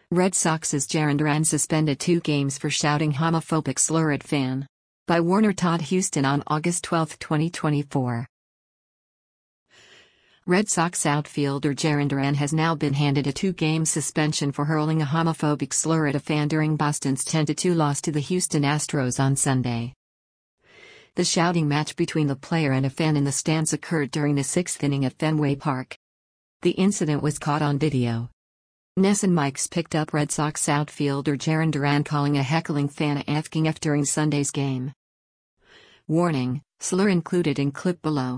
Red Sox's Jarren Duran suspended 2 games for shouting homophobic slur at fan. By Warner Todd Houston on August 12, 2024. Red Sox outfielder Jarren Duran has now been handed a 2-game suspension for hurling a homophobic slur at a fan during Boston's 10-2 loss to the Houston Astros on Sunday. The shouting match between the player and a fan in the stands occurred during the 6th inning at Fenway Park. The incident was caught on video. NESN mics picked up Red Sox outfielder Jarren Duran calling a heckling fan a "f-king F" during Sunday's game. Warning: slur included in clip below.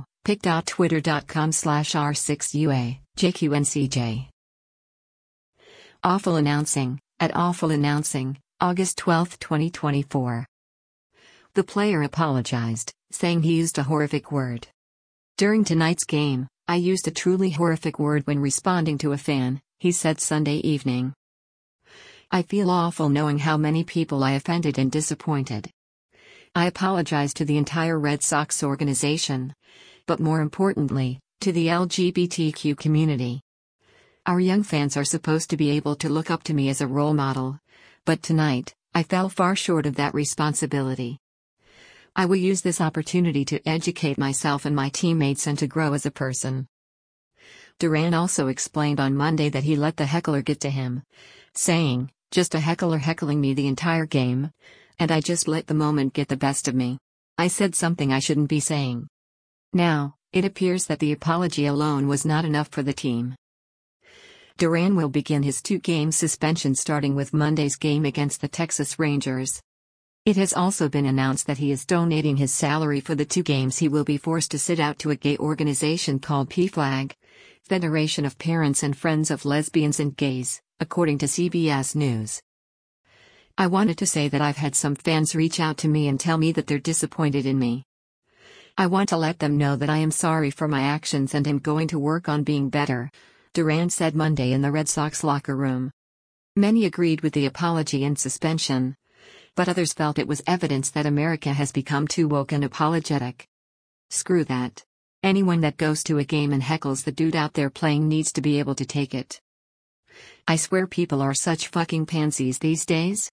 pic.twitter.com/r6ua, JQNCJ. Awful announcing, at Awful Announcing, August 12, 2024. The player apologized, saying he used a horrific word. During tonight's game, I used a truly horrific word when responding to a fan, he said Sunday evening. I feel awful knowing how many people I offended and disappointed. I apologize to the entire Red Sox organization, but more importantly, to the LGBTQ community. Our young fans are supposed to be able to look up to me as a role model, but tonight, I fell far short of that responsibility. I will use this opportunity to educate myself and my teammates and to grow as a person. Duran also explained on Monday that he let the heckler get to him, saying, "Just a heckler heckling me the entire game, and I just let the moment get the best of me. I said something I shouldn't be saying." Now, it appears that the apology alone was not enough for the team. Duran will begin his 2-game suspension starting with Monday's game against the Texas Rangers. It has also been announced that he is donating his salary for the 2 games he will be forced to sit out to a gay organization called PFLAG, Federation of Parents and Friends of Lesbians and Gays, according to CBS News. I wanted to say that I've had some fans reach out to me and tell me that they're disappointed in me. I want to let them know that I am sorry for my actions and am going to work on being better, Duran said Monday in the Red Sox locker room. Many agreed with the apology and suspension, but others felt it was evidence that America has become too woke and apologetic. Screw that. Anyone that goes to a game and heckles the dude out there playing needs to be able to take it. I swear people are such fucking pansies these days.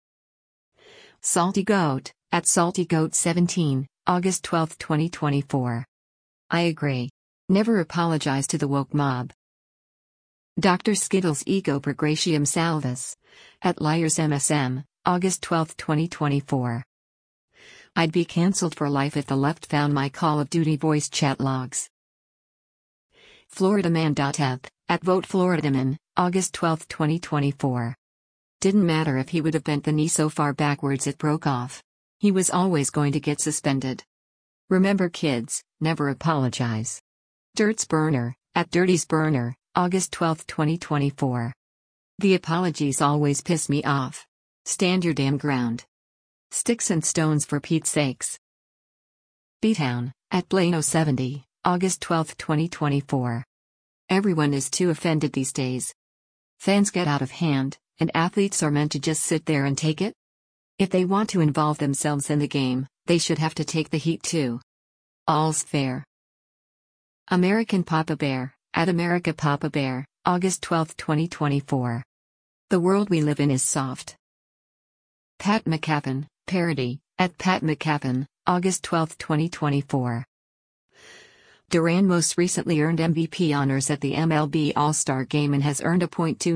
Salty Goat, at SaltyGoat17, August 12, 2024. I agree. Never apologize to the woke mob. Dr. Skittles Ego Progratium Salvis, at LiarsMSM, August 12, 2024. I'd be cancelled for life if the left found my Call of Duty voice chat logs. FloridaMan.eth, at VoteFloridaman, August 12, 2024. Didn't matter if he would have bent the knee so far backwards it broke off. He was always going to get suspended. Remember kids, never apologize. Dirtsburner, at Dirty'sBurner, August 12, 2024. The apologies always piss me off. Stand your damn ground. Sticks and stones for Pete's sakes. Beatown, at Blano70, August 12, 2024. Everyone is too offended these days. Fans get out of hand, and athletes are meant to just sit there and take it? If they want to involve themselves in the game, they should have to take the heat too. All's fair. American Papa Bear, at America Papa Bear, August 12, 2024. The world we live in is soft. Pat McCaffin, parody, at Pat McCaffin, August 12, 2024. Duran most recently earned MVP honors at the MLB All-Star Game and has earned a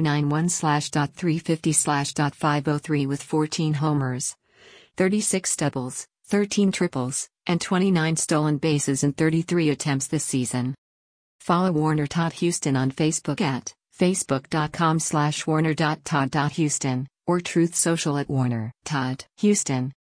.291/.350/.503 with 14 homers, 36 doubles, 13 triples, and 29 stolen bases in 33 attempts this season. Follow Warner Todd Houston on Facebook at facebook.com/warner.todd.houston or Truth Social at Warner Todd Houston.